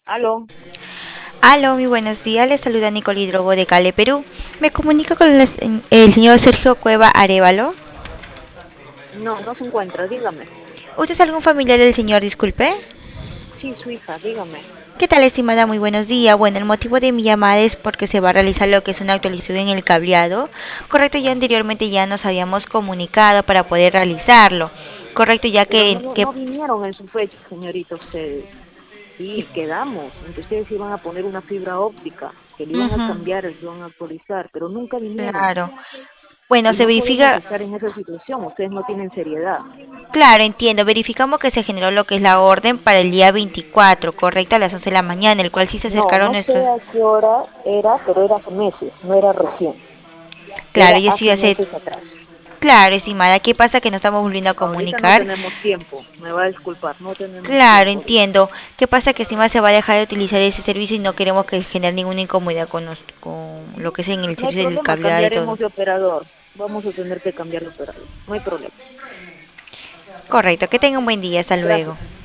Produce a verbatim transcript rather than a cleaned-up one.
Aló, Aló, muy buenos días. Les saluda Nicole Hidrobo de Cali, Perú. Me comunico con el, se- el señor Sergio Cueva Arevalo. no, no se encuentra, dígame. ¿Usted es algún familiar del señor? Disculpe. Sí, su hija, dígame. ¿Qué tal, estimada? Muy buenos días. Bueno, el motivo de mi llamada es porque se va a realizar lo que es una actualización en el cableado. Correcto, ya anteriormente ya nos habíamos comunicado para poder realizarlo. Correcto, ya Pero que, no, que no vinieron en su fecha, señorita, ustedes. Sí, quedamos en que ustedes iban a poner una fibra óptica, que le iban a ujú, cambiar, le iban a actualizar, pero nunca vinieron. claro. Bueno, Y se no podemos verifica. estar en esa situación, ustedes no tienen seriedad. Claro, entiendo. Verificamos que se generó lo que es la orden para el día veinticuatro, correcto, a las once de la mañana, el cual sí se No, acercaron no sé nuestros. a qué hora era, pero era hace meses, no era recién. Claro, Era yo sí hace hace. meses atrás. Claro, estimada, ¿qué pasa? Que nos estamos volviendo a Ahorita no comunicar. tenemos tiempo, me va a disculpar, no tenemos Claro, tiempo ahorita. entiendo. ¿Qué pasa? Que estima se va a dejar de utilizar ese servicio y no queremos que genere ninguna incomodidad con, nos- con lo que es en el No hay servicio del problema, cableado y todo. cambiaremos de operador. Vamos a tener que cambiar de operador. No hay problema. Correcto, que tenga un buen día. Hasta Gracias. luego.